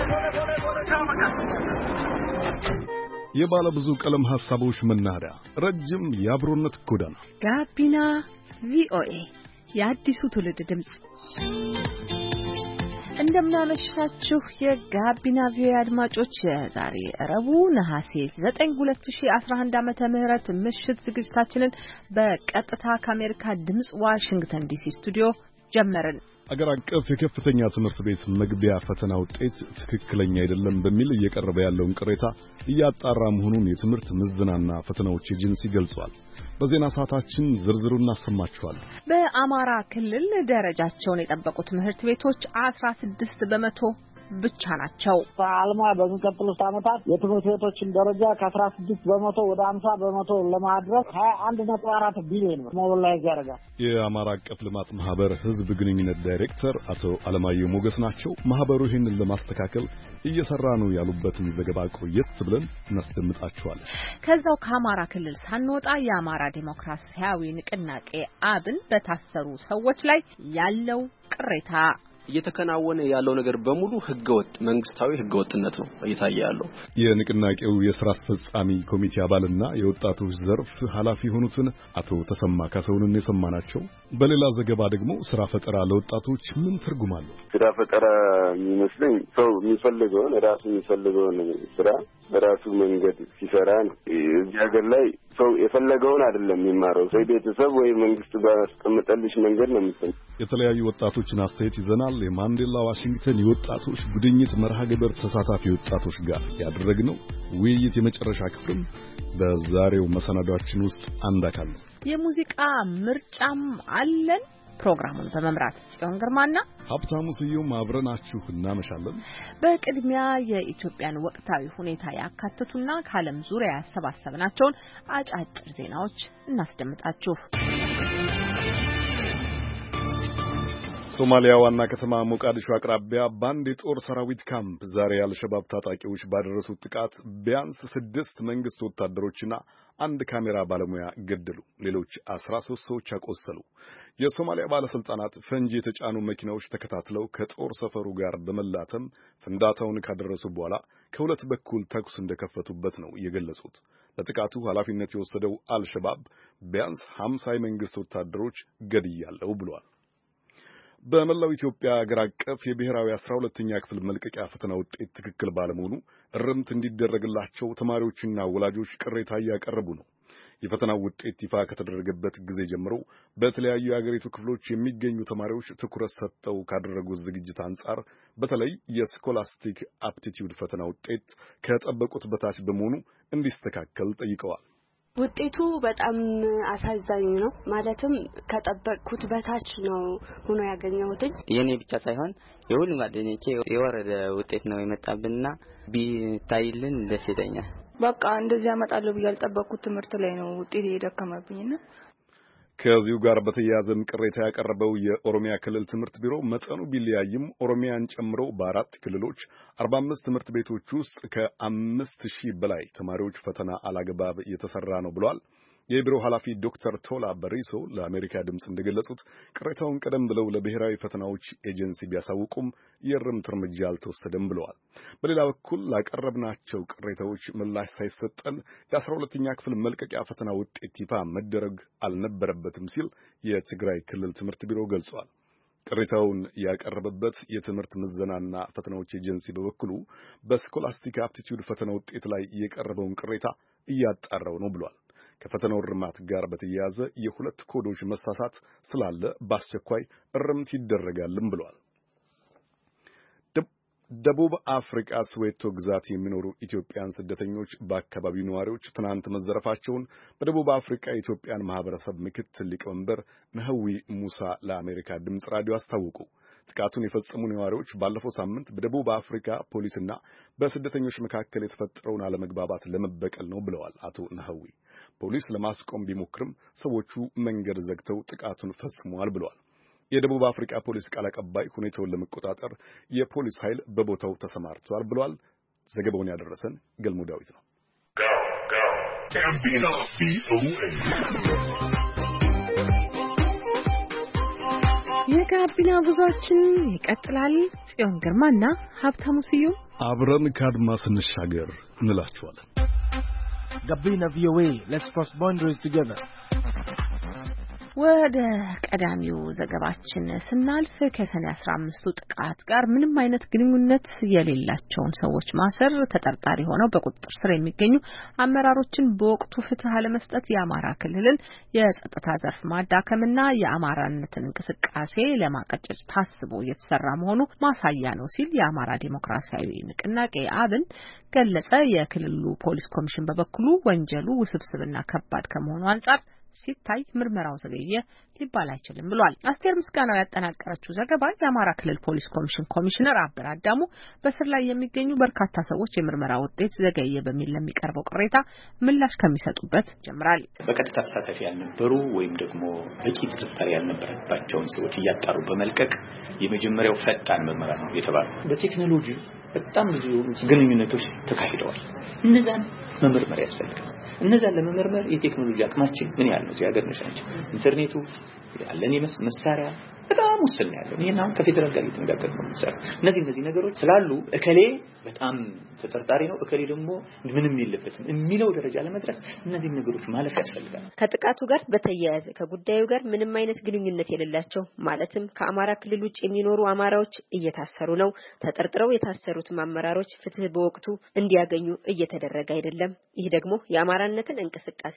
የባለ ብዙ ቀለም ሐሳቦች መናኸሪያ ረጅም የአብሮነት ጎዳና ጋቢና ቪኦኤ የአዲሱ ትውልድ ድምጽ። እንደምናመሻችሁ የጋቢና ቪኦኤ አድማጮች፣ ዛሬ ረቡዕ ነሐሴ 9 2011 ዓመተ ምህረት ምሽት ዝግጅታችንን በቀጥታ ከአሜሪካ ድምጽ ዋሽንግተን ዲሲ ስቱዲዮ ጀመርን። አገር አቀፍ የከፍተኛ ትምህርት ቤት መግቢያ ፈተና ውጤት ትክክለኛ አይደለም በሚል እየቀረበ ያለውን ቅሬታ እያጣራ መሆኑን የትምህርት ምዘናና ፈተናዎች ኤጀንሲ ገልጿል። በዜና ሰዓታችን ዝርዝሩን እናሰማችኋለን። በአማራ ክልል ደረጃቸውን የጠበቁ ትምህርት ቤቶች 16 በመቶ ብቻ ናቸው። አልማ በሚቀጥሉት ዓመታት የትምህርት ቤቶችን ደረጃ ከ16 በመቶ ወደ 50 በመቶ ለማድረስ 21.4 ቢሊዮን ብር ሞቢላይዝ ያደርጋል። የአማራ አቀፍ ልማት ማህበር ህዝብ ግንኙነት ዳይሬክተር አቶ አለማየሁ ሞገስ ናቸው። ማህበሩ ይህንን ለማስተካከል እየሰራ ነው ያሉበትን ዘገባ ቆየት ብለን እናስደምጣችኋለን። ከዛው ከአማራ ክልል ሳንወጣ የአማራ ዲሞክራሲያዊ ንቅናቄ አብን በታሰሩ ሰዎች ላይ ያለው ቅሬታ እየተከናወነ ያለው ነገር በሙሉ ህገወጥ መንግስታዊ ህገወጥነት ነው እየታየ ያለው። የንቅናቄው የሥራ አስፈጻሚ ኮሚቴ አባልና የወጣቶች ዘርፍ ኃላፊ የሆኑትን አቶ ተሰማ ካሰውንን የሰማናቸው። በሌላ ዘገባ ደግሞ ስራ ፈጠራ ለወጣቶች ምን ትርጉም አለው? ስራ ፈጠራ የሚመስለኝ ሰው የሚፈልገውን ስራ በራሱ መንገድ ሲሰራ ነው። እዚህ ሀገር ላይ ሰው የፈለገውን አይደለም የሚማረው። ሰው ቤተሰብ ወይ መንግስት ባስቀመጠልሽ መንገድ ነው የሚሰራው። የተለያዩ ወጣቶችን አስተያየት ይዘናል። የማንዴላ ዋሽንግተን የወጣቶች ጉድኝት መርሃ ግብር ተሳታፊ ወጣቶች ጋር ያደረግነው ውይይት የመጨረሻ ክፍል በዛሬው መሰናዷችን ውስጥ አንድ አካል ነው። የሙዚቃ ምርጫም አለን። ፕሮግራሙን በመምራት ጽዮን ግርማና ሀብታሙ ስዩም አብረናችሁ እናመሻለን። በቅድሚያ የኢትዮጵያን ወቅታዊ ሁኔታ ያካተቱና ከዓለም ዙሪያ ያሰባሰብናቸውን አጫጭር ዜናዎች እናስደምጣችሁ። ሶማሊያ ዋና ከተማ ሞቃዲሾ አቅራቢያ ባንድ የጦር ሰራዊት ካምፕ ዛሬ አልሸባብ ታጣቂዎች ባደረሱት ጥቃት ቢያንስ 6 መንግስት ወታደሮችና አንድ ካሜራ ባለሙያ ገደሉ። ሌሎች 13 ሰዎች አቆሰሉ። የሶማሊያ ባለስልጣናት ፈንጂ የተጫኑ መኪናዎች ተከታትለው ከጦር ሰፈሩ ጋር በመላተም ፍንዳታውን ካደረሱ በኋላ ከሁለት በኩል ተኩስ እንደከፈቱበት ነው የገለጹት። ለጥቃቱ ኃላፊነት የወሰደው አልሸባብ ቢያንስ 50 የመንግስት ወታደሮች ገድያለሁ ብሏል። በመላው ኢትዮጵያ አገር አቀፍ የብሔራዊ 12ኛ ክፍል መልቀቂያ ፈተና ውጤት ትክክል ባለመሆኑ እርምት እንዲደረግላቸው ተማሪዎችና ወላጆች ቅሬታ እያቀረቡ ነው። የፈተናው ውጤት ይፋ ከተደረገበት ጊዜ ጀምሮ በተለያዩ የአገሪቱ ክፍሎች የሚገኙ ተማሪዎች ትኩረት ሰጥተው ካደረጉት ዝግጅት አንጻር በተለይ የስኮላስቲክ አፕቲቲዩድ ፈተና ውጤት ከጠበቁት በታች በመሆኑ እንዲስተካከል ጠይቀዋል። ውጤቱ በጣም አሳዛኝ ነው። ማለትም ከጠበቅኩት በታች ነው ሆኖ ያገኘሁት። የኔ ብቻ ሳይሆን የሁሉም ጓደኞቼ የወረደ ውጤት ነው የመጣብንና ቢታይልን ደስ ይለኛል። በቃ እንደዚህ ያመጣለሁ ብዬ ያልጠበቅኩት ትምህርት ላይ ነው ውጤት የደከመብኝና ከዚሁ ጋር በተያያዘም ቅሬታ ያቀረበው የኦሮሚያ ክልል ትምህርት ቢሮ መጠኑ ቢለያይም ኦሮሚያን ጨምሮ በአራት ክልሎች 45 ትምህርት ቤቶች ውስጥ ከ5000 በላይ ተማሪዎች ፈተና አላግባብ እየተሰራ ነው ብሏል። የቢሮው ኃላፊ ዶክተር ቶላ በሪሶ ለአሜሪካ ድምጽ እንደገለጹት ቅሬታውን ቀደም ብለው ለብሔራዊ ፈተናዎች ኤጀንሲ ቢያሳውቁም የእርምት እርምጃ አልተወሰደም ብለዋል። በሌላ በኩል ላቀረብናቸው ቅሬታዎች ምላሽ ሳይሰጠን የ12ኛ ክፍል መልቀቂያ ፈተና ውጤት ይፋ መደረግ አልነበረበትም ሲል የትግራይ ክልል ትምህርት ቢሮ ገልጿል። ቅሬታውን ያቀረበበት የትምህርት ምዘናና ፈተናዎች ኤጀንሲ በበኩሉ በስኮላስቲክ አፕቲቲዩድ ፈተና ውጤት ላይ የቀረበውን ቅሬታ እያጣራው ነው ብሏል። ከፈተናው እርማት ጋር በተያያዘ የሁለት ኮዶች መሳሳት ስላለ በአስቸኳይ እርምት ይደረጋልም ብሏል። ደቡብ አፍሪካ ስዌቶ ግዛት የሚኖሩ ኢትዮጵያን ስደተኞች በአካባቢው ነዋሪዎች ትናንት መዘረፋቸውን በደቡብ አፍሪካ የኢትዮጵያን ማህበረሰብ ምክትል ሊቀመንበር ነህዊ ሙሳ ለአሜሪካ ድምጽ ራዲዮ አስታወቁ። ጥቃቱን የፈጸሙ ነዋሪዎች ባለፈው ሳምንት በደቡብ አፍሪካ ፖሊስና በስደተኞች መካከል የተፈጠረውን አለመግባባት ለመበቀል ነው ብለዋል አቶ ነህዊ። ፖሊስ ለማስቆም ቢሞክርም ሰዎቹ መንገድ ዘግተው ጥቃቱን ፈጽመዋል ብለዋል። የደቡብ አፍሪካ ፖሊስ ቃል አቀባይ ሁኔታውን ለመቆጣጠር የፖሊስ ኃይል በቦታው ተሰማርቷል ብለዋል። ዘገባውን ያደረሰን ገልሞ ዳዊት ነው። የጋቢና ጉዟችን ይቀጥላል። ጽዮን ግርማና ሀብታሙ ስዩም አብረን ከአድማስ እንሻገር እንላችኋለን። ጋቢና ቪኦኤ let's cross boundaries together። ወደ ቀዳሚው ዘገባችን ስናልፍ ከሰኔ 15ቱ ጥቃት ጋር ምንም አይነት ግንኙነት የሌላቸውን ሰዎች ማሰር፣ ተጠርጣሪ ሆነው በቁጥጥር ስር የሚገኙ አመራሮችን በወቅቱ ፍትህ አለመስጠት የአማራ ክልልን የጸጥታ ዘርፍ ማዳከምና የአማራነትን እንቅስቃሴ ለማቀጨጭ ታስቦ እየተሰራ መሆኑ ማሳያ ነው ሲል የአማራ ዲሞክራሲያዊ ንቅናቄ አብን ገለጸ። የክልሉ ፖሊስ ኮሚሽን በበኩሉ ወንጀሉ ውስብስብና ከባድ ከመሆኑ አንጻር ሲታይ ምርመራው ዘገየ ሊባል አይችልም ብሏል። አስቴር ምስጋናው ያጠናቀረችው ዘገባ የአማራ ክልል ፖሊስ ኮሚሽን ኮሚሽነር አበራ አዳሙ በስር ላይ የሚገኙ በርካታ ሰዎች የምርመራ ውጤት ዘገየ በሚል ለሚቀርበው ቅሬታ ምላሽ ከሚሰጡበት ጀምራል። በቀጥታ ተሳታፊ ያልነበሩ ወይም ደግሞ በቂ ጥርጣሬ ያልነበረባቸውን ሰዎች እያጣሩ በመልቀቅ የመጀመሪያው ፈጣን ምርመራ ነው የተባለው። በቴክኖሎጂ በጣም ብዙ ግንኙነቶች ተካሂደዋል። እነዛን መመርመር ያስፈልጋል። እነዛን ለመመርመር የቴክኖሎጂ አቅማችን ምን ያህል ነው? ያገር ነሻቸው ኢንተርኔቱ ያለን መሳሪያ በጣም ውስን ያለው ይሄን አሁን ከፌደራል ጋር እየተነጋገርን ነው የምንሰራው። እነዚህ ነገሮች ስላሉ እከሌ በጣም ተጠርጣሪ ነው እከሌ ደግሞ ምንም የለበትም የሚለው ደረጃ ለመድረስ እነዚህ ነገሮች ማለፍ ያስፈልጋል። ከጥቃቱ ጋር በተያያዘ ከጉዳዩ ጋር ምንም አይነት ግንኙነት የሌላቸው ማለትም ከአማራ ክልል ውጭ የሚኖሩ አማራዎች እየታሰሩ ነው። ተጠርጥረው የታሰሩት አመራሮች ፍትህ በወቅቱ እንዲያገኙ እየተደረገ አይደለም። ይህ ደግሞ የአማራነትን እንቅስቃሴ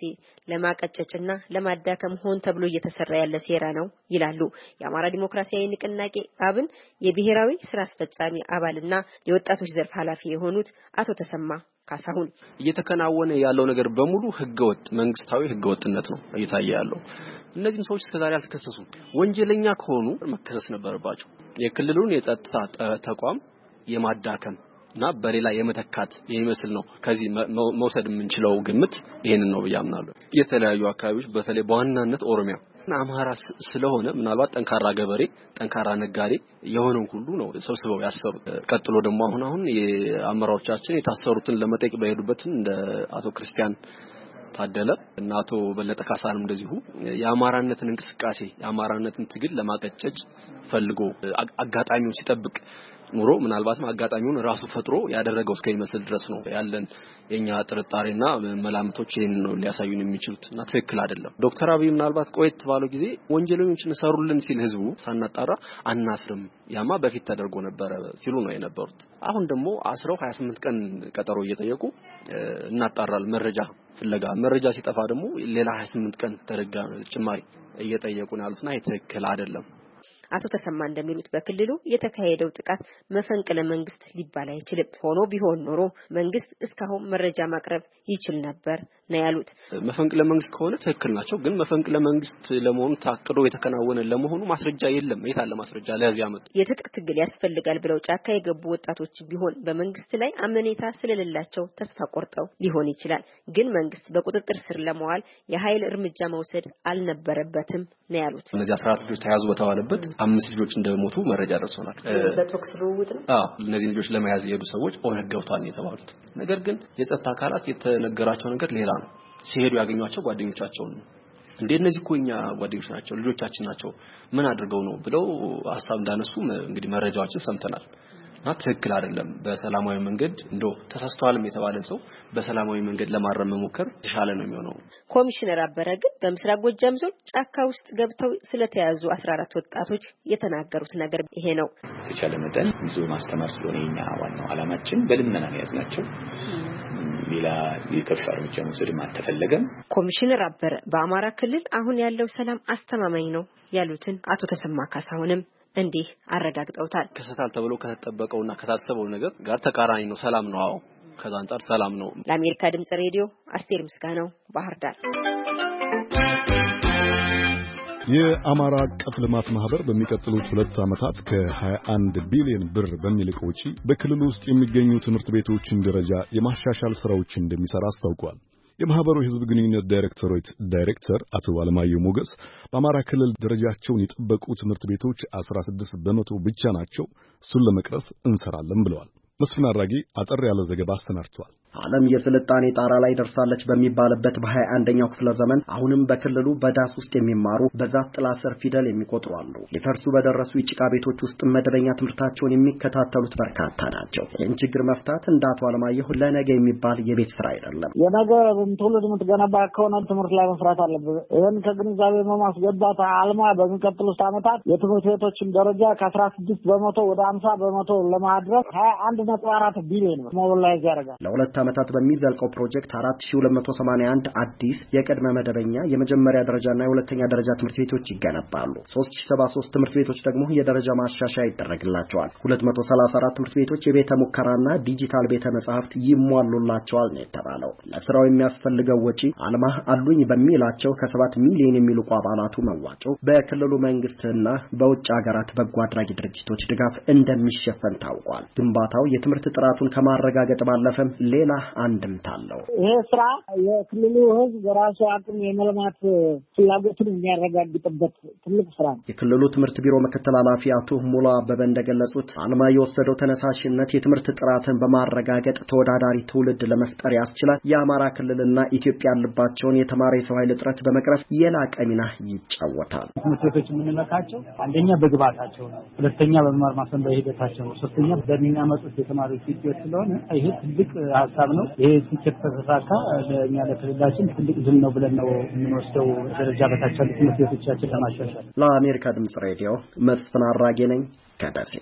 ለማቀጨጭና ለማዳከም ሆን ተብሎ እየተሰራ ያለ ሴራ ነው ይላሉ የአማራ ዲሞክራሲያዊ ንቅናቄ አብን የብሔራዊ ስራ አስፈጻሚ አባልና የወጣቶች ዘርፍ ኃላፊ የሆኑት አቶ ተሰማ ካሳሁን። እየተከናወነ ያለው ነገር በሙሉ ህገወጥ መንግስታዊ ህገወጥነት ነው እየታየ ያለው። እነዚህም ሰዎች እስከዛሬ አልተከሰሱም። ወንጀለኛ ከሆኑ መከሰስ ነበረባቸው። የክልሉን የጸጥታ ተቋም የማዳከም እና በሌላ የመተካት የሚመስል ነው። ከዚህ መውሰድ የምንችለው ግምት ይሄንን ነው ብያምናለሁ። የተለያዩ አካባቢዎች በተለይ በዋናነት ኦሮሚያ አማራ ስለሆነ ምናልባት ጠንካራ ገበሬ ጠንካራ ነጋዴ የሆነው ሁሉ ነው ሰብስበው ያሰሩት። ቀጥሎ ደግሞ አሁን የአመራሮቻችን የታሰሩትን ለመጠየቅ በሄዱበት እንደ አቶ ክርስቲያን ታደለ እና አቶ በለጠ ካሳንም እንደዚሁ የአማራነትን እንቅስቃሴ የአማራነትን ትግል ለማቀጨጭ ፈልጎ አጋጣሚውን ሲጠብቅ ኑሮ ምናልባትም አጋጣሚውን ራሱ ፈጥሮ ያደረገው እስከሚመስል ድረስ ነው ያለን የኛ ጥርጣሬና መላምቶች ይሄን ነው ሊያሳዩን የሚችሉትና ትክክል አይደለም። ዶክተር አብይ ምናልባት ቆየት ባለው ጊዜ ወንጀለኞችን ሰሩልን ሲል ህዝቡ ሳናጣራ አናስርም ያማ በፊት ተደርጎ ነበር ሲሉ ነው የነበሩት። አሁን ደግሞ አስረው 28 ቀን ቀጠሮ እየጠየቁ እናጣራል መረጃ ሲጠፋ ደግሞ ሌላ 28 ቀን ተደጋ ጭማሪ እየጠየቁ ነው ያሉትና ይሄ ትክክል አይደለም። አቶ ተሰማ እንደሚሉት በክልሉ የተካሄደው ጥቃት መፈንቅለ መንግስት ሊባል አይችልም። ሆኖ ቢሆን ኖሮ መንግስት እስካሁን መረጃ ማቅረብ ይችል ነበር ነው ያሉት። መፈንቅለ መንግስት ከሆነ ትክክል ናቸው። ግን መፈንቅለ መንግስት ለመሆኑ ታቅዶ የተከናወነ ለመሆኑ ማስረጃ የለም። የታለ ማስረጃ ለህዝብ ያመጡ? የትጥቅ ትግል ያስፈልጋል ብለው ጫካ የገቡ ወጣቶች ቢሆን በመንግስት ላይ አመኔታ ስለሌላቸው ተስፋ ቆርጠው ሊሆን ይችላል። ግን መንግስት በቁጥጥር ስር ለማዋል የኃይል እርምጃ መውሰድ አልነበረበትም ነው ያሉት። እነዚህ 14 ልጆች ተያዙ በተባለበት 5 ልጆች እንደሞቱ መረጃ ደርሶናል። በቶክስ ልውውጥ ነው። እነዚህ ልጆች ለመያዝ የሄዱ ሰዎች ኦነግ ገብቷል የተባሉት። ነገር ግን የጸጥታ አካላት የተነገራቸው ነገር ሌላ ነው። ሲሄዱ ያገኟቸው ጓደኞቻቸው ነው። እነዚህ እኮኛ ጓደኞች ናቸው ልጆቻችን ናቸው ምን አድርገው ነው ብለው ሐሳብ እንዳነሱ እንግዲህ መረጃዎችን ሰምተናል። እና ትክክል አይደለም። በሰላማዊ መንገድ ተሳስተዋልም የተባለን ሰው በሰላማዊ መንገድ ለማረም መሞከር ተሻለ ነው የሚሆነው። ኮሚሽነር አበረ ግን በምስራቅ ጎጃም ዞን ጫካ ውስጥ ገብተው ስለተያዙ 14 ወጣቶች የተናገሩት ነገር ይሄ ነው። የተቻለ መጠን ብዙ ማስተማር ስለሆነ የኛ ዋናው ዓላማችን በልመና ነው ያዝናቸው። ሌላ የከፋ እርምጃ መውሰድም አልተፈለገም። ኮሚሽነር አበረ በአማራ ክልል አሁን ያለው ሰላም አስተማማኝ ነው ያሉትን አቶ ተሰማ ካሳሁንም እንዲህ አረጋግጠውታል። ከሰታል ተብሎ ከተጠበቀውና ከታሰበው ነገር ጋር ተቃራኒ ነው። ሰላም ነው። አዎ ከዛ አንፃር ሰላም ነው። ለአሜሪካ ድምጽ ሬዲዮ አስቴር ምስጋናው ባህር ዳር። የአማራ አቀፍ ልማት ማህበር በሚቀጥሉት 2 ዓመታት ከ21 ቢሊዮን ብር በሚልቅ ወጪ በክልሉ ውስጥ የሚገኙ ትምህርት ቤቶችን ደረጃ የማሻሻል ስራዎችን እንደሚሰራ አስታውቋል። የማህበሩ የህዝብ ግንኙነት ዳይሬክተር አቶ አለማየሁ ሞገስ በአማራ ክልል ደረጃቸውን የጠበቁ ትምህርት ቤቶች 16 በመቶ ብቻ ናቸው፣ እሱን ለመቅረፍ እንሰራለን ብለዋል። መስፍን አራጌ አጠር ያለ ዘገባ አስተናድቷል። ዓለም የስልጣኔ ጣራ ላይ ደርሳለች በሚባልበት በ21ኛው ክፍለ ዘመን አሁንም በክልሉ በዳስ ውስጥ የሚማሩ በዛፍ ጥላ ስር ፊደል የሚቆጥሩ አሉ። ሊፈርሱ በደረሱ የጭቃ ቤቶች ውስጥ መደበኛ ትምህርታቸውን የሚከታተሉት በርካታ ናቸው። ይህን ችግር መፍታት እንደ አቶ አለማየሁ ለነገ የሚባል የቤት ስራ አይደለም። የነገ ትውልድ የምትገነባ ከሆነ ትምህርት ላይ መስራት አለበት። ይህን ከግንዛቤ በማስገባት አልማ በሚቀጥሉት ዓመታት የትምህርት ቤቶችን ደረጃ ከ16 በመቶ ወደ 50 በመቶ ለማድረስ 21.4 ቢሊዮን ብር ሞቢላይዝ ያደርጋል። ለሁለት ዓመታት በሚዘልቀው ፕሮጀክት 4281 አዲስ የቅድመ መደበኛ የመጀመሪያ ደረጃና የሁለተኛ ደረጃ ትምህርት ቤቶች ይገነባሉ። 3073 ትምህርት ቤቶች ደግሞ የደረጃ ማሻሻያ ይደረግላቸዋል። 234 ትምህርት ቤቶች የቤተ ሙከራና ዲጂታል ቤተ መጻሕፍት ይሟሉላቸዋል ነው የተባለው። ለስራው የሚያስፈልገው ወጪ አልማ አሉኝ በሚላቸው ከ7 ሚሊዮን የሚልቁ አባላቱ መዋጮ በክልሉ መንግስትና በውጭ ሀገራት በጎ አድራጊ ድርጅቶች ድጋፍ እንደሚሸፈን ታውቋል። ግንባታው የትምህርት ጥራቱን ከማረጋገጥ ባለፈም ሌላ አንድምታ አለው። ይሄ ስራ የክልሉ ህዝብ በራሱ አቅም የመልማት ፍላጎቱን የሚያረጋግጥበት ትልቅ ስራ ነው። የክልሉ ትምህርት ቢሮ ምክትል ኃላፊ አቶ ሙላ አበበ እንደገለጹት አልማ የወሰደው ተነሳሽነት የትምህርት ጥራትን በማረጋገጥ ተወዳዳሪ ትውልድ ለመፍጠር ያስችላል። የአማራ ክልልና ኢትዮጵያ ያለባቸውን የተማረ የሰው ኃይል እጥረት በመቅረፍ የላቀ ሚና ይጫወታል። ትምህርት ቤቶች የምንመካቸው አንደኛ በግብዓታቸው ነው፣ ሁለተኛ በመማር ማስተማር ሂደታቸው ነው፣ ሶስተኛ በሚያመጡት የተማሪዎች ውጤት ስለሆነ ይሄ ትልቅ ሀሳብ ነው። ይሄ ስኬት ተሳካ ለእኛ ለክልላችን ትልቅ ድል ነው ብለን ነው የምንወስደው። ደረጃ በታች ያሉ ትምህርት ቤቶቻችን ለማሻሻል። ለአሜሪካ ድምጽ ሬዲዮ መስፍን አራጌ ነኝ ከደሴ።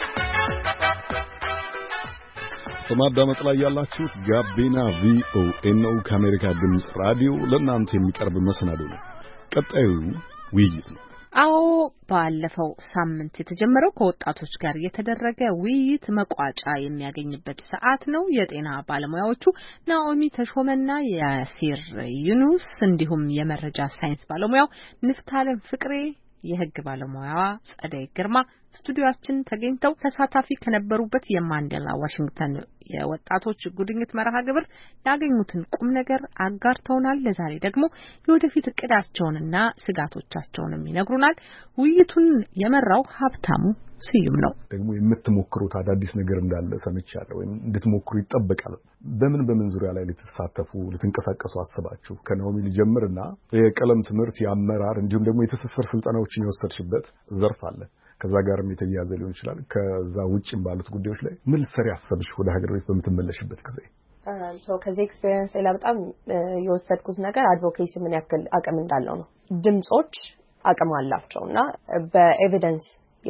በማዳመጥ ላይ ያላችሁት ጋቢና ቪኦኤ ነው። ከአሜሪካ ድምጽ ራዲዮ ለእናንተ የሚቀርብ መሰናዶ ነው። ቀጣዩ ውይይት ነው። አዎ ባለፈው ሳምንት የተጀመረው ከወጣቶች ጋር የተደረገ ውይይት መቋጫ የሚያገኝበት ሰዓት ነው። የጤና ባለሙያዎቹ ናኦሚ ተሾመና ያሲር ዩኑስ እንዲሁም የመረጃ ሳይንስ ባለሙያው ንፍታለም ፍቅሬ፣ የህግ ባለሙያዋ ጸደይ ግርማ ስቱዲዮአችን ተገኝተው ተሳታፊ ከነበሩበት የማንዴላ ዋሽንግተን የወጣቶች ጉድኝት መርሃ ግብር ያገኙትን ቁም ነገር አጋርተውናል። ለዛሬ ደግሞ የወደፊት እቅዳቸውንና ስጋቶቻቸውንም ይነግሩናል። ውይይቱን የመራው ሀብታሙ ስዩም ነው። ደግሞ የምትሞክሩት አዳዲስ ነገር እንዳለ ሰምቻለሁ፣ ወይም እንድትሞክሩ ይጠበቃል። በምን ዙሪያ ላይ ልትሳተፉ ልትንቀሳቀሱ አስባችሁ? ከናኦሚ ልጀምርና የቀለም ትምህርት የአመራር እንዲሁም ደግሞ የተሰፈር ስልጠናዎችን የወሰድሽበት ዘርፍ አለ። ከዛ ጋርም የተያያዘ ሊሆን ይችላል። ከዛ ውጭም ባሉት ጉዳዮች ላይ ምን ልትሰሪ አሰብሽ ወደ ሀገር ቤት በምትመለሽበት ጊዜ? ከዚህ ኤክስፒሪየንስ ላይ በጣም የወሰድኩት ነገር አድቮኬሲ ምን ያክል አቅም እንዳለው ነው። ድምጾች አቅም አላቸውና በኤቪደንስ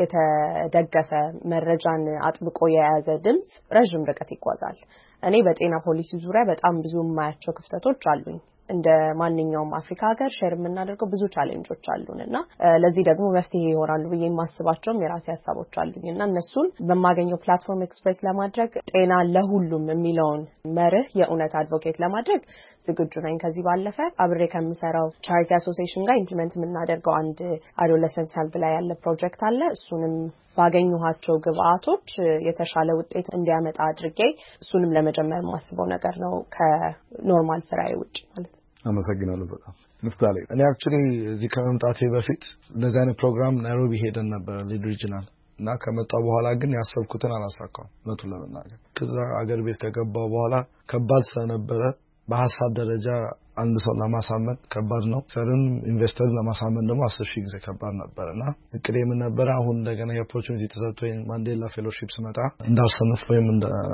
የተደገፈ መረጃን አጥብቆ የያዘ ድምጽ ረጅም ርቀት ይጓዛል። እኔ በጤና ፖሊሲ ዙሪያ በጣም ብዙ የማያቸው ክፍተቶች አሉኝ። እንደ ማንኛውም አፍሪካ ሀገር ሼር የምናደርገው ብዙ ቻሌንጆች አሉንና ለዚህ ደግሞ መፍትሄ ይሆናሉ ብዬ የማስባቸው የራሴ ሐሳቦች አሉኝና እነሱን በማገኘው ፕላትፎርም ኤክስፕሬስ ለማድረግ ጤና ለሁሉም የሚለውን መርህ የእውነት አድቮኬት ለማድረግ ዝግጁ ነኝ። ከዚህ ባለፈ አብሬ ከምሰራው ቻሪቲ አሶሲዬሽን ጋር ኢምፕሊመንት የምናደርገው አንድ አዶለሰንት ሄልዝ ላይ ያለ ፕሮጀክት አለ። እሱንም ባገኘኋቸው ግብአቶች የተሻለ ውጤት እንዲያመጣ አድርጌ እሱንም ለመጀመር የማስበው ነገር ነው ከኖርማል ስራዬ ውጭ ማለት ነው። አመሰግናለሁ በጣም ንፍታሌ። እኔ አክቹሊ እዚህ ከመምጣቴ በፊት እንደዚህ አይነት ፕሮግራም ናይሮቢ ሄደን ነበር ሊድ ሪጅናል እና ከመጣሁ በኋላ ግን ያሰብኩትን አላሳካም እውነቱን ለመናገር። ከዛ አገር ቤት ከገባሁ በኋላ ከባድ ስለነበረ በሐሳብ ደረጃ አንድ ሰው ለማሳመን ከባድ ነው። ሰርን ኢንቨስተር ለማሳመን ደግሞ 10,000 ጊዜ ከባድ ነበርና እቅዴ ምን ነበር? አሁን እንደገና የኦፖርቹኒቲ ተሰጥቶኝ ማንዴላ ፌሎሺፕ ስመጣ እንዳልሰንፍ ወይም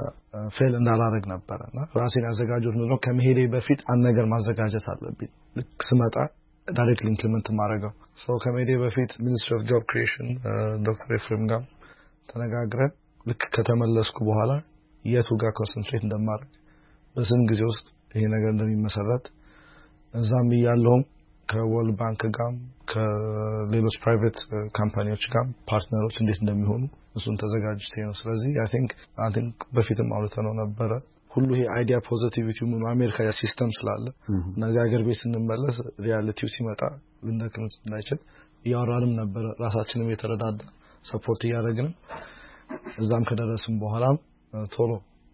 ፌል እንዳላረግ ነበርና ራሴን ያዘጋጀሁት ነው። ከመሄዴ በፊት አንድ ነገር ማዘጋጀት አለብኝ። ልክ ስመጣ ዳይሬክትሊ ኢምፕሊመንት ማድረገው ከመሄዴ በፊት ሚኒስትሪ ኦፍ ጆብ ክሪኤሽን ዶክተር ኤፍሬም ጋር ተነጋግረን ልክ ከተመለስኩ በኋላ የቱ ጋር ኮንሰንትሬት እንደማድረግ በስንት ጊዜ ውስጥ ይሄ ነገር እንደሚመሰረት እዛም ያለውም ከወርልድ ባንክ ጋር ከሌሎች ፕራይቬት ካምፓኒዎች ጋር ፓርትነሮች እንዴት እንደሚሆኑ እሱን ተዘጋጅቼ ነው። ስለዚህ አይ ቲንክ በፊትም አውርተነው ነበረ ሁሉ ይሄ አይዲያ ፖዚቲቪቲ ምን አሜሪካ ያ ሲስተም ስላለ እነዚህ ሀገር ቤት ስንመለስ ሪያሊቲው ሲመጣ እንደከምት እንዳይችል ያወራንም ነበር። ራሳችንም የተረዳዳ ሰፖርት ያደረግን እዛም ከደረስን በኋላ ቶሎ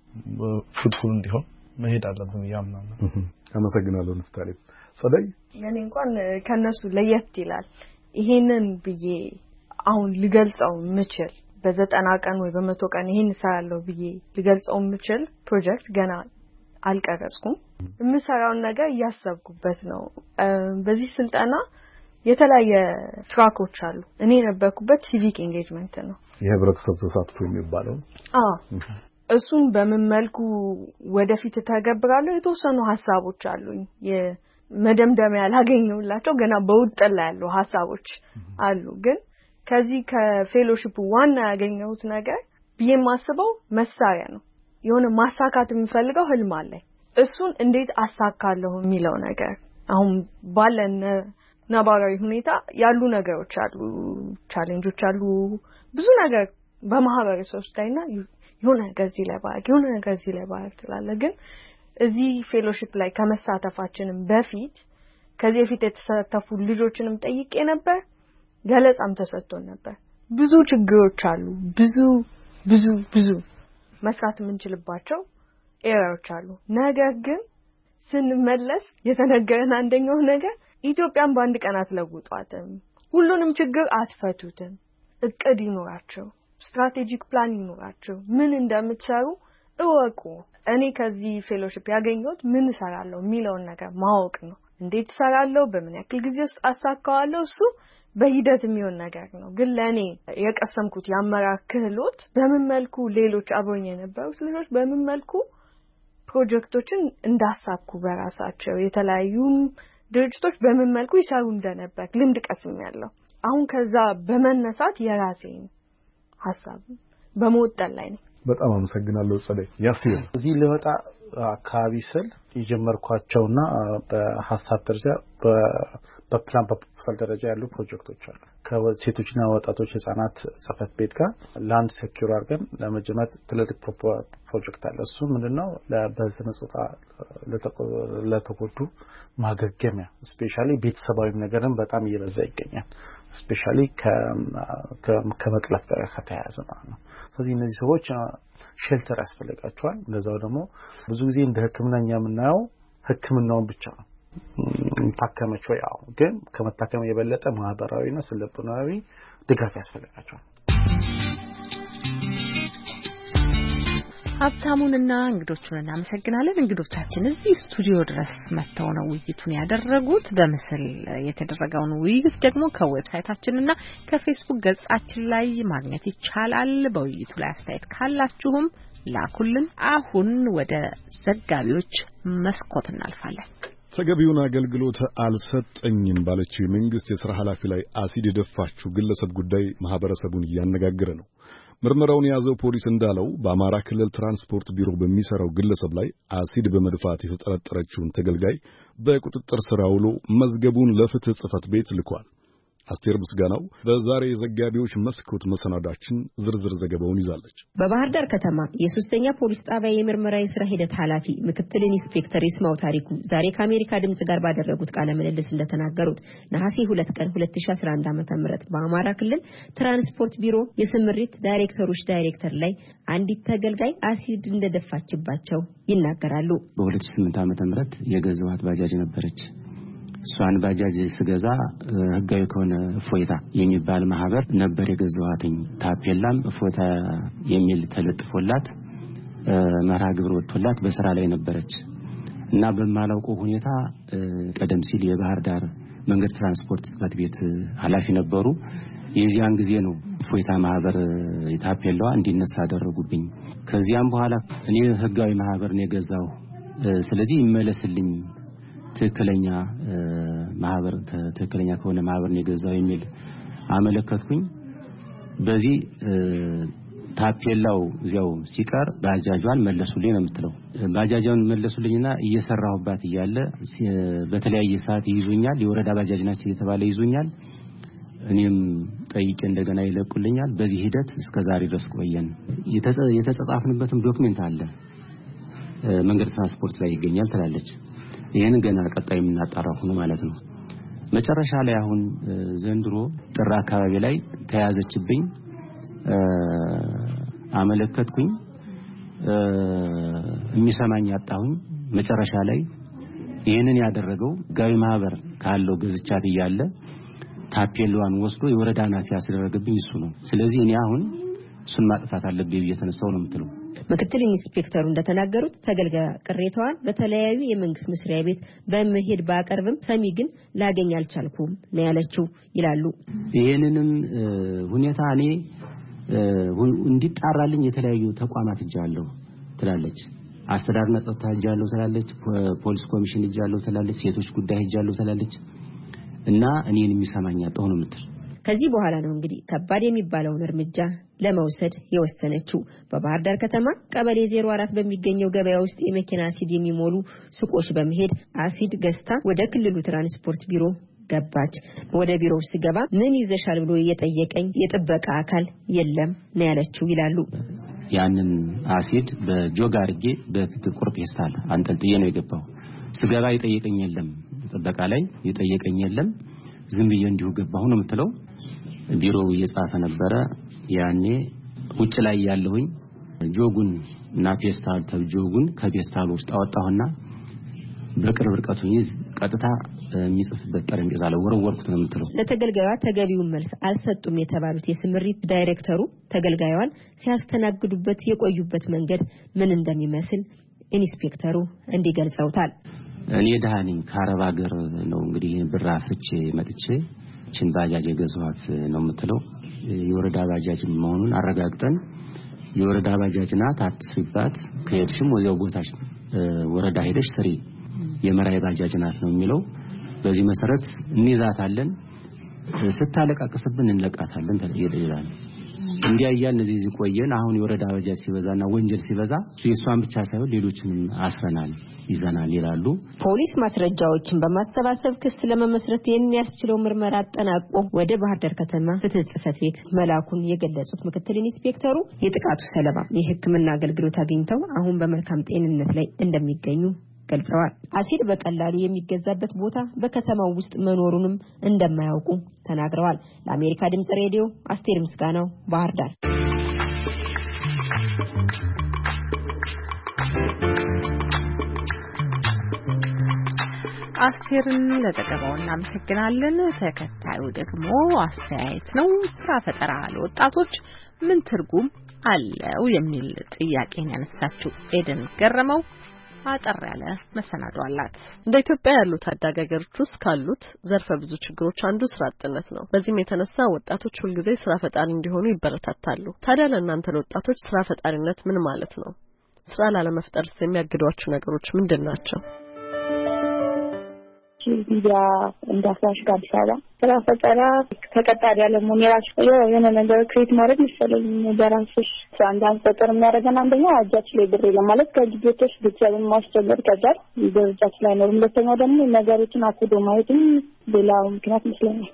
ፍሩትፉል እንዲሆን መሄድ አለብን ያምናለሁ። አመሰግናለሁ ንፍታሌ። ጸደይ እኔ እንኳን ከነሱ ለየት ይላል። ይሄንን ብዬ አሁን ልገልጸው ምችል በ90 ቀን ወይ በ100 ቀን ይሄን ሰራለው ብዬ ልገልጸው ምችል ፕሮጀክት ገና አልቀረጽኩም። የምሰራውን ነገር እያሰብኩበት ነው። በዚህ ስልጠና የተለያየ ትራኮች አሉ። እኔ የነበርኩበት ሲቪክ ኤንጌጅመንት ነው፣ የህብረተሰብ ተሳትፎ የሚባለው። እሱን በምን መልኩ ወደፊት ተገብራለሁ የተወሰኑ ሐሳቦች አሉኝ። የመደምደሚያ ያላገኘሁላቸው ገና በውጥን ላይ ያሉ ሐሳቦች አሉ። ግን ከዚህ ከፌሎሺፕ ዋና ያገኘሁት ነገር ብዬ ማስበው መሳሪያ ነው። የሆነ ማሳካት የምፈልገው ህልም አለኝ። እሱን እንዴት አሳካለሁ የሚለው ነገር አሁን ባለን ነባራዊ ሁኔታ ያሉ ነገሮች አሉ፣ ቻሌንጆች አሉ፣ ብዙ ነገር በማህበረሰብ ውስጥ ላይና የሆነ ገዚህ ላይ ባክ የሆነ ገዚህ ላይ ባክ ትላለህ። ግን እዚህ ፌሎሺፕ ላይ ከመሳተፋችንም በፊት ከዚህ በፊት የተሳተፉ ልጆችንም ጠይቄ ነበር፣ ገለጻም ተሰጥቶን ነበር። ብዙ ችግሮች አሉ፣ ብዙ መስራት የምንችልባቸው ኤራዎች አሉ። ነገር ግን ስንመለስ የተነገረን አንደኛው ነገር ኢትዮጵያን በአንድ ቀን አትለውጧትም፣ ሁሉንም ችግር አትፈቱትም፣ እቅድ ይኖራቸው፣ ስትራቴጂክ ፕላን ይኖራቸው፣ ምን እንደምትሰሩ እወቁ። እኔ ከዚህ ፌሎሺፕ ያገኘሁት ምን እሰራለሁ የሚለውን ነገር ማወቅ ነው። እንዴት እሰራለሁ፣ በምን ያክል ጊዜ ውስጥ አሳካዋለሁ፣ እሱ በሂደት የሚሆን ነገር ነው። ግን ለኔ የቀሰምኩት የአመራር ክህሎት በምን መልኩ ሌሎች አብሮኝ የነበሩት ልጆች በምን መልኩ ፕሮጀክቶችን እንዳሳኩ በራሳቸው የተለያዩ ድርጅቶች በምን መልኩ ይሰሩ እንደነበር ልምድ ቀስሜያለሁ። አሁን ከዛ በመነሳት የራሴን ሐሳብ በመወጠን ላይ ነኝ። በጣም አመሰግናለሁ ጸደይ። ያስይል እዚህ ልወጣ አካባቢ ስል የጀመርኳቸውና በሐሳብ ደረጃ በፕላን በፕሮፖዛል ደረጃ ያሉ ፕሮጀክቶች አሉ። ከሴቶችና ወጣቶች ህጻናት ጽፈት ቤት ጋር ላንድ ሴኩር አድርገን ለመጀመር ትልቅ ፕሮጀክት አለ። እሱ ምንድነው በስነ ጾታ ለተጎዱ ማገገሚያ ስፔሻሊ ቤተሰባዊ ነገርን በጣም እየበዛ ይገኛል። ስፔሻሊ ከመጥለፍ ጋር ከተያያዘ ማለት ነው። ስለዚህ እነዚህ ሰዎች ሼልተር ያስፈልጋቸዋል። እንደዛው ደግሞ ብዙ ጊዜ እንደ ህክምናኛ የምናየው ህክምናውን ብቻ ነው። ታከመች ወይ? አዎ። ግን ከመታከም የበለጠ ማህበራዊና ስነልቦናዊ ድጋፍ ያስፈልጋቸዋል። ሀብታሙንና እንግዶቹን እናመሰግናለን። እንግዶቻችን እዚህ ስቱዲዮ ድረስ መጥተው ነው ውይይቱን ያደረጉት። በምስል የተደረገውን ውይይት ደግሞ ከዌብሳይታችንና ከፌስቡክ ገጻችን ላይ ማግኘት ይቻላል። በውይይቱ ላይ አስተያየት ካላችሁም ላኩልን። አሁን ወደ ዘጋቢዎች መስኮት እናልፋለን። ተገቢውን አገልግሎት አልሰጠኝም ባለችው የመንግስት የሥራ ኃላፊ ላይ አሲድ የደፋችው ግለሰብ ጉዳይ ማህበረሰቡን እያነጋገረ ነው። ምርመራውን የያዘው ፖሊስ እንዳለው በአማራ ክልል ትራንስፖርት ቢሮ በሚሰራው ግለሰብ ላይ አሲድ በመድፋት የተጠረጠረችውን ተገልጋይ በቁጥጥር ስር አውሎ መዝገቡን ለፍትህ ጽሕፈት ቤት ልኳል። አስቴር ምስጋናው በዛሬ የዘጋቢዎች መስኮት መሰናዳችን ዝርዝር ዘገባውን ይዛለች። በባህር ዳር ከተማ የሶስተኛ ፖሊስ ጣቢያ የምርመራ የሥራ ሂደት ኃላፊ ምክትል ኢንስፔክተር ይስማው ታሪኩ ዛሬ ከአሜሪካ ድምጽ ጋር ባደረጉት ቃለ ምልልስ እንደተናገሩት ነሐሴ 2 ቀን 2011 ዓ.ም በአማራ ክልል ትራንስፖርት ቢሮ የስምሪት ዳይሬክተሮች ዳይሬክተር ላይ አንዲት ተገልጋይ አሲድ እንደደፋችባቸው ይናገራሉ። በ2008 ዓ.ም የገዛዋት ባጃጅ ነበረች። ሷን ባጃጅ ስገዛ ህጋዊ ከሆነ ፎይታ የሚባል ማህበር ነበር የገዛዋትኝ። ታፔላም ፎታ የሚል ተለጥፎላት መርሃ ግብር ወጥቶላት በስራ ላይ ነበረች እና በማላውቀው ሁኔታ ቀደም ሲል የባህር ዳር መንገድ ትራንስፖርት ጽሕፈት ቤት ኃላፊ ነበሩ። የዚያን ጊዜ ነው ፎይታ ማህበር ታፔላዋ እንዲነሳ አደረጉብኝ። ከዚያም በኋላ እኔ ህጋዊ ማህበር ነው የገዛው፣ ስለዚህ ይመለስልኝ ትክክለኛ ማህበር ትክክለኛ ከሆነ ማህበር ነው የገዛው የሚል አመለከትኩኝ። በዚህ ታፔላው እዚያው ሲቀር ባጃጇን መለሱልኝ ነው የምትለው። ባጃጇን መለሱልኝና እየሰራሁባት እያለ በተለያየ ሰዓት ይዙኛል። የወረዳ ባጃጅ ናቸው እየተባለ ይዙኛል። እኔም ጠይቄ እንደገና ይለቁልኛል። በዚህ ሂደት እስከ ዛሬ ድረስ ቆየን። የተጻጻፍንበትም ዶክመንት አለ፣ መንገድ ትራንስፖርት ላይ ይገኛል ትላለች። ይሄን ገና ቀጣይ የምናጣራው ነው ማለት ነው። መጨረሻ ላይ አሁን ዘንድሮ ጥር አካባቢ ላይ ተያዘችብኝ። አመለከትኩኝ፣ የሚሰማኝ አጣሁኝ። መጨረሻ ላይ ይሄንን ያደረገው ጋቢ ማህበር ካለው ገዝቻት ይያለ ታፔላዋን ወስዶ የወረዳ ናት ያስደረገብኝ እሱ ነው። ስለዚህ እኔ አሁን እሱን ማጥፋት አለብኝ እየተነሳው ነው የምትለው። ምክትል ኢንስፔክተሩ እንደተናገሩት ተገልጋይ ቅሬታዋን በተለያዩ የመንግስት መስሪያ ቤት በመሄድ ባቀርብም ሰሚ ግን ላገኝ አልቻልኩም ነው ያለችው ይላሉ። ይሄንንም ሁኔታ እኔ እንዲጣራልኝ የተለያዩ ተቋማት እጃለሁ ትላለች። አስተዳደርና ጸጥታ እጃለሁ ትላለች። ፖሊስ ኮሚሽን እጃለሁ ትላለች። ሴቶች ጉዳይ እጃለሁ ትላለች እና እኔን የሚሰማኝ አጣው ነው የምትል። ከዚህ በኋላ ነው እንግዲህ ከባድ የሚባለውን እርምጃ ለመውሰድ የወሰነችው። በባህር ዳር ከተማ ቀበሌ 04 በሚገኘው ገበያ ውስጥ የመኪና አሲድ የሚሞሉ ሱቆች በመሄድ አሲድ ገዝታ ወደ ክልሉ ትራንስፖርት ቢሮ ገባች። ወደ ቢሮው ሲገባ ምን ይዘሻል ብሎ የጠየቀኝ የጥበቃ አካል የለም ነው ያለችው ይላሉ። ያንን አሲድ በጆግ አርጌ በጥቁር ፔስታል አንጠልጥዬ ነው የገባው። ስገባ የጠየቀኝ የለም፣ ጥበቃ ላይ የጠየቀኝ የለም። ዝም ብዬ እንዲሁ ገባሁ ነው የምትለው። ቢሮው እየጻፈ ነበረ። ያኔ ውጭ ላይ ያለሁኝ ጆጉን እና ፔስታል ተጆጉን ከፔስታል ውስጥ አወጣሁና በቅርብ ርቀቱ ይዝ ቀጥታ የሚጽፍበት ጠረጴዛ ላይ ወረወርኩት ነው የምትለው። ለተገልጋዩዋ ተገቢውን መልስ አልሰጡም የተባሉት የስምሪት ዳይሬክተሩ ተገልጋዩዋን ሲያስተናግዱበት የቆዩበት መንገድ ምን እንደሚመስል ኢንስፔክተሩ እንዲገልጸውታል። እኔ ደሃኒ ከአረብ ሀገር ነው እንግዲህ ብር አፍርቼ መጥቼ ችን ባጃጅ የገዛኋት ነው የምትለው። የወረዳ ባጃጅ መሆኑን አረጋግጠን የወረዳ ባጃጅ ናት አትስሪባት፣ ከሄድሽም ወዲያው ቦታሽ ወረዳ ሄደሽ ስሪ፣ የመራይ ባጃጅ ናት ነው የሚለው። በዚህ መሰረት እንይዛታለን፣ ስታለቃቅስብን እንለቃታለን ይላል። እንዲያያል እዚህ ቆየን። አሁን የወረዳ ባጃጅ ሲበዛና ወንጀል ሲበዛ እሷን ብቻ ሳይሆን ሌሎችንም አስረናል ይዘናል ይላሉ። ፖሊስ ማስረጃዎችን በማስተባሰብ ክስ ለመመስረት የሚያስችለው ምርመራ አጠናቆ ወደ ባህር ዳር ከተማ ፍትህ ጽሕፈት ቤት መላኩን የገለጹት ምክትል ኢንስፔክተሩ የጥቃቱ ሰለባ የሕክምና አገልግሎት አግኝተው አሁን በመልካም ጤንነት ላይ እንደሚገኙ ገልጸዋል። አሲድ በቀላሉ የሚገዛበት ቦታ በከተማው ውስጥ መኖሩንም እንደማያውቁ ተናግረዋል። ለአሜሪካ ድምጽ ሬዲዮ አስቴር ምስጋናው ባህር ዳር። አስቴርን ለዘገባው እናመሰግናለን። ተከታዩ ደግሞ አስተያየት ነው። ስራ ፈጠራ ለወጣቶች ምን ትርጉም አለው የሚል ጥያቄን ያነሳችው ኤደን ገረመው አጠር ያለ መሰናዶ አላት። እንደ ኢትዮጵያ ያሉ ታዳጊ ሀገሮች ውስጥ ካሉት ዘርፈ ብዙ ችግሮች አንዱ ስራ አጥነት ነው። በዚህም የተነሳ ወጣቶች ሁልጊዜ ስራ ፈጣሪ እንዲሆኑ ይበረታታሉ። ታዲያ ለእናንተ ለወጣቶች ስራ ፈጣሪነት ምን ማለት ነው? ስራ ላለመፍጠርስ የሚያግዷችሁ ነገሮች ምንድን ናቸው? ሚዲያ እንዳፍላሽ አዲስ አበባ ስራ ፈጠራ ተቀጣሪ ያለመሆን የራሱ የሆነ ነገር ክሬት ማድረግ ይችላል። በራስሽ አንዳንድ ፈጠራ የሚያደርገን አንደኛ እጃችን ላይ ብር ለማለት ከጊዜቶች ብቻውን ማስጀመር ከዛር በእጃችን ላይ ነው። ሁለተኛው ደግሞ ነገሮችን አስዶ ማየትም ሌላው ምክንያት ይመስለኛል።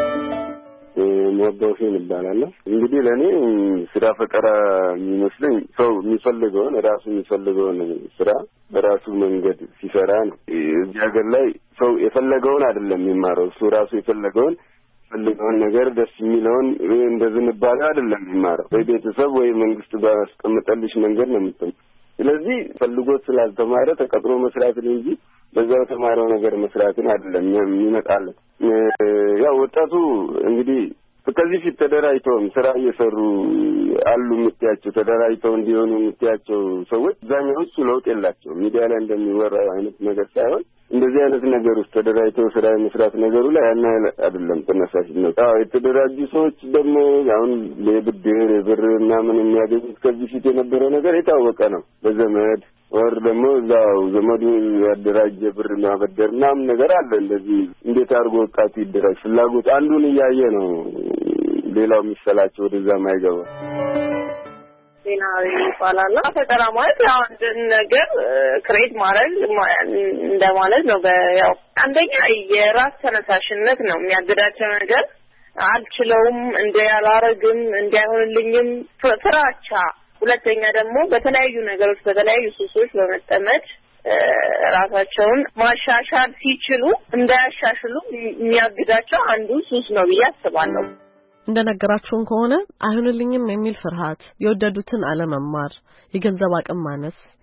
ሞባይል ይባላል። እንግዲህ ለኔ ስራ ፈጠራ የሚመስለኝ ሰው የሚፈልገውን ራሱ የሚፈልገውን ስራ በራሱ መንገድ ሲሰራ ነው። እዚህ ሀገር ላይ ሰው የፈለገውን አይደለም የሚማረው። እሱ ራሱ የፈለገውን ነገር ደስ የሚለውን እንደዚህ ንባል አይደለም የሚማረው። ወይ ቤተሰብ ወይ መንግስት ባስቀመጠልሽ መንገድ ነው የምትማረው። ስለዚህ ፈልጎት ስላልተማረ ተቀጥሮ መስራትን እንጂ በዛው ተማረው ነገር መስራትን አይደለም የሚመጣለት። ያው ወጣቱ እንግዲህ ከዚህ ፊት ተደራጅተው ስራ እየሰሩ አሉ የምትያቸው ተደራጅተው እንዲሆኑ የምትያቸው ሰዎች አብዛኛዎቹ ለውጥ የላቸውም። ሚዲያ ላይ እንደሚወራው አይነት ነገር ሳይሆን እንደዚህ አይነት ነገር ውስጥ ተደራጅተው ስራ መስራት ነገሩ ላይ ያን አይደለም ተነሳሽነት። የተደራጁ ሰዎች ደግሞ አሁን ለብድር ብር ምናምን የሚያገኙት ከዚህ ፊት የነበረው ነገር የታወቀ ነው። በዘመድ ወር ደግሞ እዛው ዘመዱ ያደራጀ ብር ማበደር ምናምን ነገር አለ። እንደዚህ እንዴት አድርጎ ወጣቱ ይደራጅ ፍላጎት አንዱን እያየ ነው ሌላው የሚሰላቸው ወደዛ ማይገባ ዜናዊ ይባላል። ፈጠራ ማለት ያው አንድ ነገር ክሬት ማድረግ እንደማለት ነው። ያው አንደኛ የራስ ተነሳሽነት ነው የሚያገዳቸው ነገር አልችለውም እንዲያላረግም እንዲያሆንልኝም ፍራቻ። ሁለተኛ ደግሞ በተለያዩ ነገሮች በተለያዩ ሱሶች በመጠመድ ራሳቸውን ማሻሻል ሲችሉ እንዳያሻሽሉ የሚያግዳቸው አንዱ ሱስ ነው ብዬ አስባለሁ። እንደነገራችሁን ከሆነ አይሆንልኝም የሚል ፍርሃት፣ የወደዱትን አለመማር፣ የገንዘብ አቅም ማነስ፣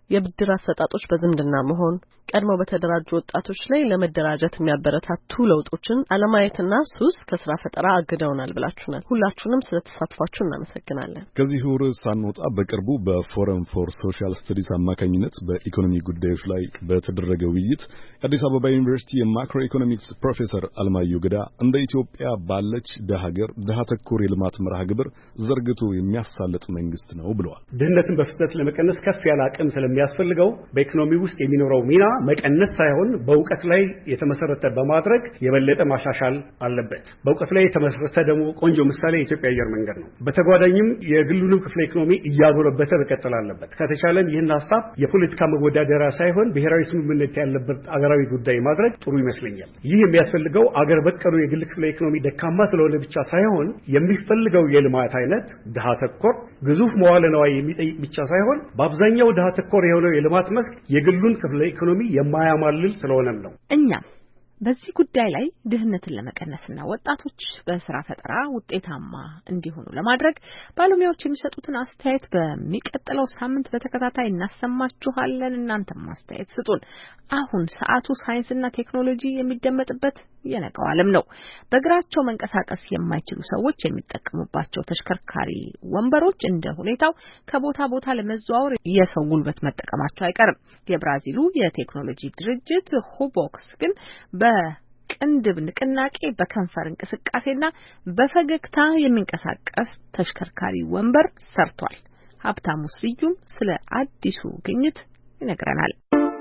የብድር አሰጣጦች በዝምድና መሆን፣ ቀድሞ በተደራጁ ወጣቶች ላይ ለመደራጀት የሚያበረታቱ ለውጦችን አለማየትና ሱስ ከስራ ፈጠራ አግደውናል ብላችሁናል። ሁላችሁንም ስለተሳትፏችሁ እናመሰግናለን። ከዚህ ርዕስ ሳንወጣ በቅርቡ በፎረም ፎር ሶሻል ስተዲስ አማካኝነት በኢኮኖሚ ጉዳዮች ላይ በተደረገ ውይይት የአዲስ አበባ ዩኒቨርሲቲ የማክሮ ኢኮኖሚክስ ፕሮፌሰር አልማየሁ ገዳ እንደ ኢትዮጵያ ባለች ሀገር ድሃ ተኮር የልማት መርሃ ግብር ዘርግቶ የሚያሳልጥ መንግስት ነው ብለዋል። ድህነትን በፍጥነት ለመቀነስ ከፍ ያለ አቅም ስለሚያስፈልገው በኢኮኖሚ ውስጥ የሚኖረው ሚና መቀነስ ሳይሆን በእውቀት ላይ የተመሰረተ በማድረግ የበለጠ ማሻሻል አለበት። በእውቀት ላይ የተመሰረተ ደግሞ ቆንጆ ምሳሌ የኢትዮጵያ አየር መንገድ ነው። በተጓዳኝም የግሉንም ክፍለ ኢኮኖሚ እያጎለበተ መቀጠል አለበት። ከተቻለም ይህን ሀሳብ የፖለቲካ መወዳደሪያ ሳይሆን ብሔራዊ ስምምነት ያለበት አገራዊ ጉዳይ ማድረግ ጥሩ ይመስለኛል። ይህ የሚያስፈልገው አገር በቀሉ የግል ክፍለ ኢኮኖሚ ደካማ ስለሆነ ብቻ ሳይሆን የሚፈልገው የልማት አይነት ድሃ ተኮር ግዙፍ መዋለ ነዋይ የሚጠይቅ ብቻ ሳይሆን በአብዛኛው ድሃ ተኮር የሆነው የልማት መስክ የግሉን ክፍለ ኢኮኖሚ የማያማልል ስለሆነም ነው። እኛም በዚህ ጉዳይ ላይ ድህነትን ለመቀነስና ወጣቶች በስራ ፈጠራ ውጤታማ እንዲሆኑ ለማድረግ ባለሙያዎች የሚሰጡትን አስተያየት በሚቀጥለው ሳምንት በተከታታይ እናሰማችኋለን። እናንተም አስተያየት ስጡን። አሁን ሰዓቱ ሳይንስና ቴክኖሎጂ የሚደመጥበት የነገው ዓለም ነው። በእግራቸው መንቀሳቀስ የማይችሉ ሰዎች የሚጠቀሙባቸው ተሽከርካሪ ወንበሮች እንደ ሁኔታው ከቦታ ቦታ ለመዘዋወር የሰው ጉልበት መጠቀማቸው አይቀርም። የብራዚሉ የቴክኖሎጂ ድርጅት ሁቦክስ ግን በቅንድብ ንቅናቄ በከንፈር እንቅስቃሴና በፈገግታ የሚንቀሳቀስ ተሽከርካሪ ወንበር ሰርቷል። ሀብታሙ ስዩም ስለ አዲሱ ግኝት ይነግረናል።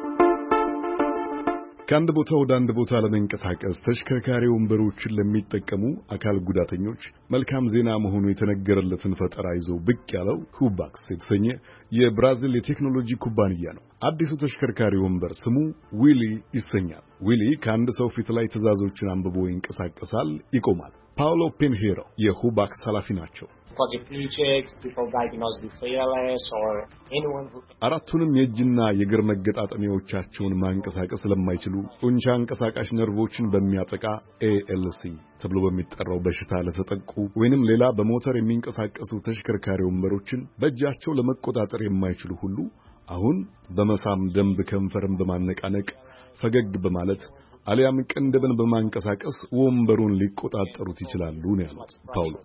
ከአንድ ቦታ ወደ አንድ ቦታ ለመንቀሳቀስ ተሽከርካሪ ወንበሮችን ለሚጠቀሙ አካል ጉዳተኞች መልካም ዜና መሆኑ የተነገረለትን ፈጠራ ይዞ ብቅ ያለው ሁባክስ የተሰኘ የብራዚል የቴክኖሎጂ ኩባንያ ነው። አዲሱ ተሽከርካሪ ወንበር ስሙ ዊሊ ይሰኛል። ዊሊ ከአንድ ሰው ፊት ላይ ትዕዛዞችን አንብቦ ይንቀሳቀሳል፣ ይቆማል። ፓውሎ ፔንሄሮ የሁባክስ ኃላፊ ናቸው። አራቱንም የእጅና የእግር መገጣጠሚያዎቻቸውን ማንቀሳቀስ ለማይችሉ ጡንቻ አንቀሳቃሽ ነርቮችን በሚያጠቃ ALS ተብሎ በሚጠራው በሽታ ለተጠቁ ወይንም ሌላ በሞተር የሚንቀሳቀሱ ተሽከርካሪ ወንበሮችን በእጃቸው ለመቆጣጠር የማይችሉ ሁሉ አሁን በመሳም ደንብ ከንፈርን በማነቃነቅ ፈገግ በማለት አሊያም ቅንድብን በማንቀሳቀስ ወንበሩን ሊቆጣጠሩት ይችላሉ ነው ያሉት ፓውሎ።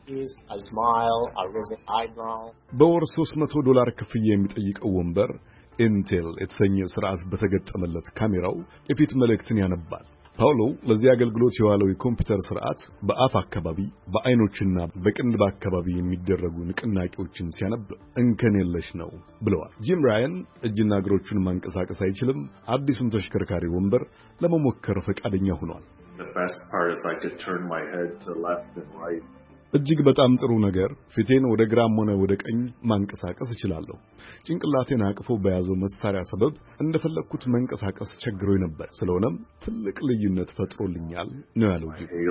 በወር $300 ክፍያ የሚጠይቀው ወንበር ኢንቴል የተሰኘ ስርዓት በተገጠመለት ካሜራው የፊት መልእክትን ያነባል። ፓውሎ ለዚህ አገልግሎት የዋለው የኮምፒውተር ስርዓት በአፍ አካባቢ በአይኖችና በቅንድብ አካባቢ የሚደረጉ ንቅናቄዎችን ሲያነብ እንከን የለሽ ነው ብለዋል። ጂም ራያን እጅና እግሮቹን ማንቀሳቀስ አይችልም። አዲሱን ተሽከርካሪ ወንበር ለመሞከር ፈቃደኛ ሆኗል። እጅግ በጣም ጥሩ ነገር ፊቴን ወደ ግራም ሆነ ወደ ቀኝ ማንቀሳቀስ እችላለሁ። ጭንቅላቴን አቅፎ በያዘው መሳሪያ ሰበብ እንደፈለኩት መንቀሳቀስ ቸግሮኝ ነበር። ስለሆነም ትልቅ ልዩነት ፈጥሮልኛል ነው ያለው።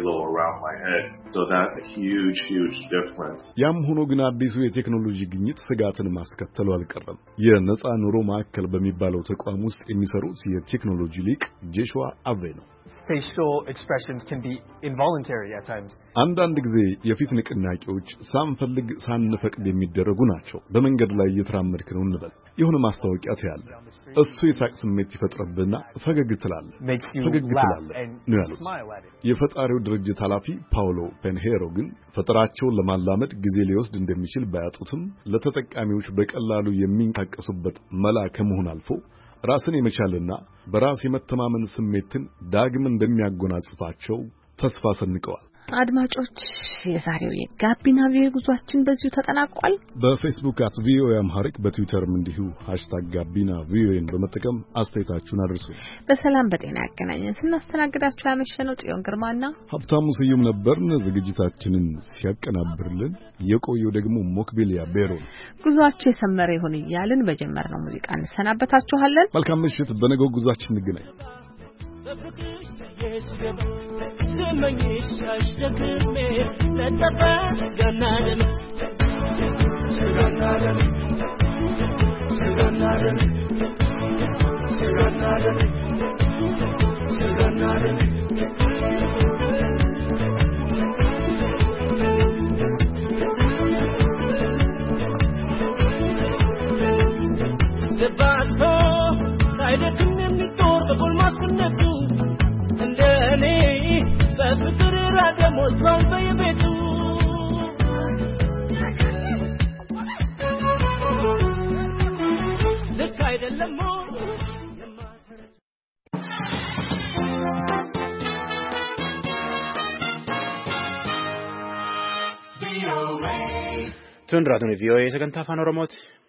ያም ሆኖ ግን አዲሱ የቴክኖሎጂ ግኝት ስጋትን ማስከተሉ አልቀረም። የነጻ ኑሮ ማዕከል በሚባለው ተቋም ውስጥ የሚሰሩት የቴክኖሎጂ ሊቅ ጄሽዋ አቬ ነው። Facial expressions can be involuntary at times. አንዳንድ ጊዜ የፊት ንቅናቄዎች ሳንፈልግ ሳንፈቅድ የሚደረጉ ናቸው። በመንገድ ላይ እየተራመድክ ነው እንበል። የሆነ ማስታወቂያ ታያለ። እሱ የሳቅ ስሜት ይፈጥርብና ፈገግ ትላለህ ነው ያሉት። የፈጣሪው ድርጅት ኃላፊ ፓውሎ ፔንሄሮ ግን ፈጠራቸውን ለማላመድ ጊዜ ሊወስድ እንደሚችል ባያጡትም ለተጠቃሚዎች በቀላሉ የሚንቀሳቀሱበት መላ ከመሆን አልፎ ራስን የመቻልና በራስ የመተማመን ስሜትን ዳግም እንደሚያጎናጽፋቸው ተስፋ ሰንቀዋል። አድማጮች፣ የዛሬው የጋቢና ቪኦኤ ጉዟችን በዚሁ ተጠናቋል። በፌስቡክ @ቪኦኤ አምሃሪክ በትዊተርም እንዲሁ #ጋቢናቪኦኤን በመጠቀም አስተያየታችሁን አድርሱ። በሰላም በጤና ያገናኘን። ስናስተናግዳችሁ ያመሸነው ጽዮን ግርማና ሀብታሙ ስዩም ነበርን። ዝግጅታችንን ሲያቀናብርልን የቆየው ደግሞ ሞክቢሊያ ቤሮ። ጉዟችሁ የሰመረ ይሁን እያልን በጀመርነው ሙዚቃ እንሰናበታችኋለን። መልካም ምሽት። በነገው ጉዟችን እንገናኝ። ልባቶ ሳይደክም የሚጦር በጎልማስነቱ እንደኔ በፍቅር ራቀ ሞልቷል በየቤቱ ልክ አይደለም Tun raadiyoo VOA sagantaa afaan Oromooti.